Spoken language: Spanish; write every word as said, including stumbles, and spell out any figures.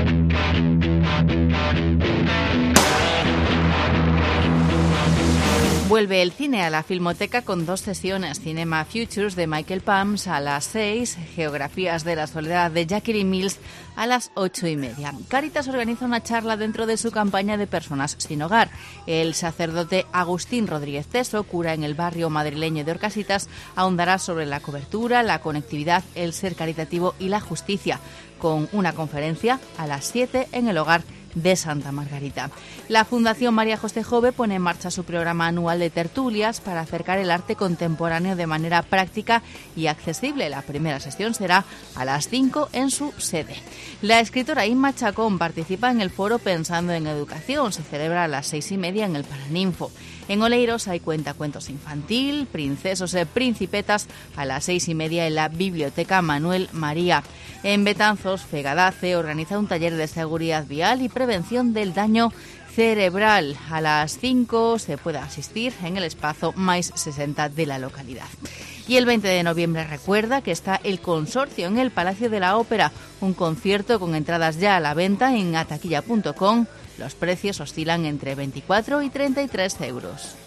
Vuelve el cine a la Filmoteca con dos sesiones: Cinema Futures de Michael Pams a las seis, Geografías de la Soledad de Jacqueline Mills a las ocho y media. Cáritas organiza una charla dentro de su campaña de personas sin hogar. El sacerdote Agustín Rodríguez Teso, cura en el barrio madrileño de Orcasitas, ahondará sobre la cobertura, la conectividad, el ser caritativo y la justicia, con una conferencia a las siete en el hogar de Santa Margarita. La Fundación María José Jove pone en marcha su programa anual de tertulias para acercar el arte contemporáneo de manera práctica y accesible. La primera sesión será a las cinco en su sede. La escritora Inma Chacón participa en el foro Pensando en Educación. Se celebra a las seis y media en el Paraninfo. En Oleiros hay cuentacuentos infantil, Princesos y Principetas a las seis y media en la Biblioteca Manuel María. En Betanzos, Fegadace organiza un taller de seguridad vial y prevención del daño cerebral. A las cinco se puede asistir en el espacio Mais sesenta de la localidad. Y el veinte de noviembre recuerda que está el Consorcio en el Palacio de la Ópera, un concierto con entradas ya a la venta en ataquilla punto com. Los precios oscilan entre veinticuatro y treinta y tres euros.